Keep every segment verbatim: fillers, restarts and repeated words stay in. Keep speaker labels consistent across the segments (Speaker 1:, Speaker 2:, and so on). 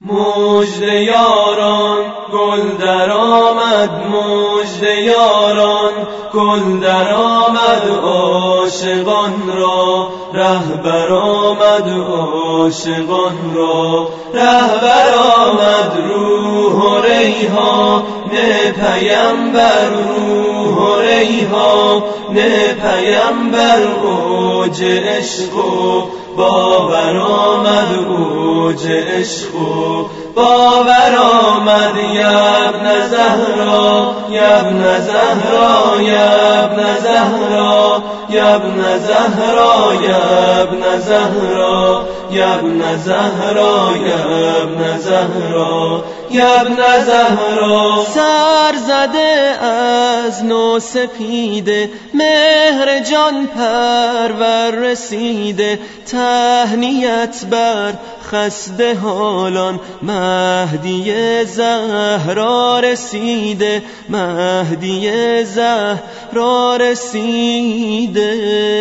Speaker 1: مژده یاران گل در آمد، مژده یاران گل در آمد، عاشقان را رهبر آمد، عاشقان را رهبر آمد. روح و ریحان پیمبر، روح و ریحان پیمبر، اوج عشق و باور آمد، اوج عشق و باور آمد. یا ابن زهرا، یا ابن زهرا، یا ابن زهرا، یا ابن زهرا، یا ابن زهرا، یا ابن زهرا، یا ابن زهرا، یا ابن زهرا.
Speaker 2: سر زده از نو سپیده، مهر جان پرور رسیده، تهنیت بر خسته حالان، مهدی زهرا رسیده، مهدی زهرا رسیده.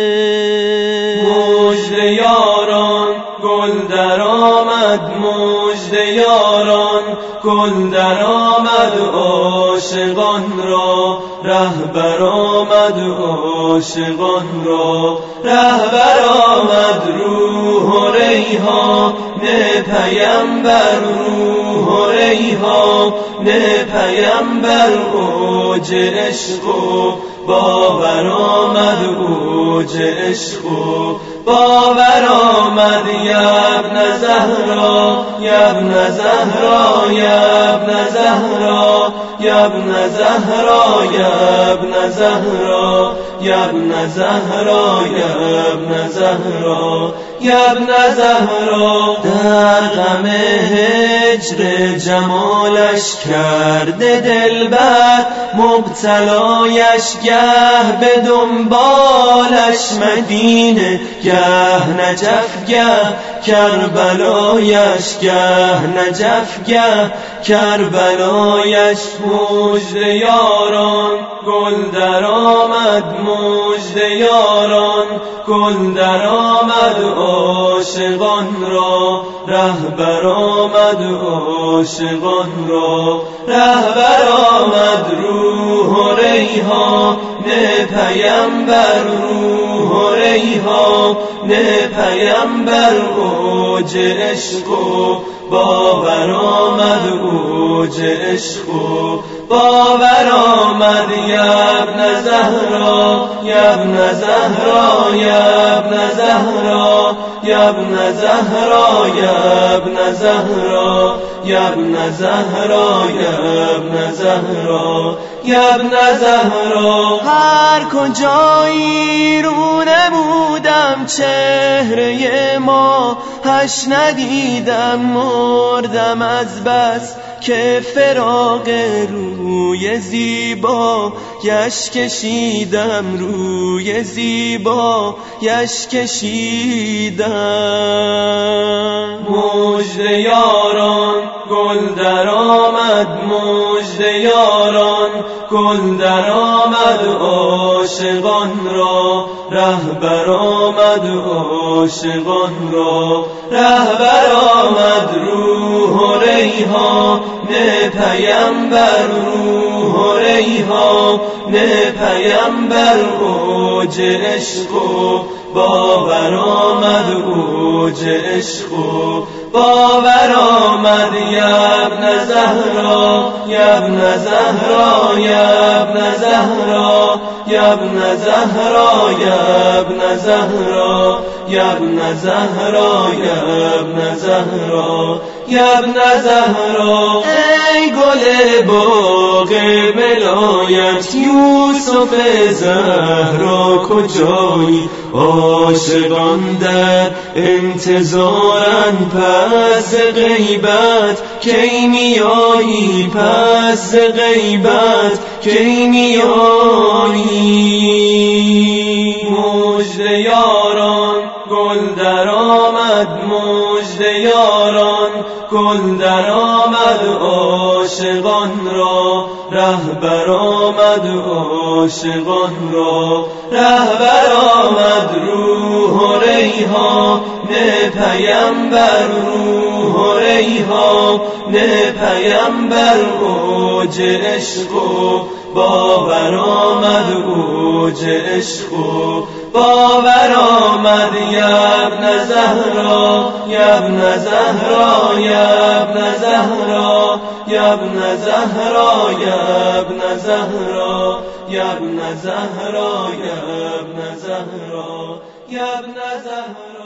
Speaker 1: مژده یاران گل در آمد، مژده یاران گل در آمد، عاشقان را رهبر آمد، عاشقان را رهبر آمد. روح و ریحان پیمبر، روح و ریحان پیمبر، اوج عشق و باور آمد، اوج عشق و باور آمد. یا ابن زهرا، یا ابن زهرا، یا ابن زهرا، یا ابن زهرا، یا ابن زهرا، یا ابن زهرا، یا ابن زهرا، یا ابن زهرا. در غم هجر جمالش کرده دلبر، مبتلایش گه به دنبالش مدینه، گه نجف گه کربلایش، گه نجف گه کربلایش. مژده یاران گل در آمد، مژده یاران گل در آمد، عاشقان را رهبر آمد، عاشقان را رهبر آمد. روح و ریحان پیمبر، روح و ریحان پیمبر، اوج عشق و باور آمد، اوج عشق و باور آمد. یا ابن زهرا، یا ابن زهرا، یا ابن زهرا، یا ابن زهرا، یا ابن زهرا، یا ابن زهرا، یا ابن زهرا، یا ابن زهرا.
Speaker 2: هر کجایی رو نمودم چهره ما هش ندیدم، مردم از بس که فراق روی زیبا یش کشیدم، روی زیبا یش کشیدم.
Speaker 1: مژده یاران گل در آمد، مژده یاران گل در آمد، عاشقان را رهبر آمد، عاشقان را رهبر آمد. روح و ریحان پیمبر، روح و ریحان پیمبر، اوج عشق و باور آمد، اوج عشق و باور آمد. یا ابن زهرا، یا ابن زهرا، یا ابن زهرا، یا ابن زهرا، یا ابن زهرا، یا ابن زهرا، یا ابن زهرا، یا ابن زهرا.
Speaker 2: ای گل باغ ولایت،
Speaker 1: یوسف زهرا کجایی؟ عاشقان در انتظارن پس غیبت، کی میایی پس غیبت، کی میایی؟ مژده یاران گل در آمد، مژده یاران گل در آمد، عاشقان را رهبر آمد، عاشقان را رهبر آمد. روح و ریحان نه پیامبر روح و ریحان، نه پیامبر اوج عشق و باور آمد اوج عشق و باور آمد. یا ابن زهرا یا ابن زهرا یا ابن زهرا یا ابن زهرا یا ابن زهرا یا ابن زهرا یا ابن زهرا یا ابن زهرا.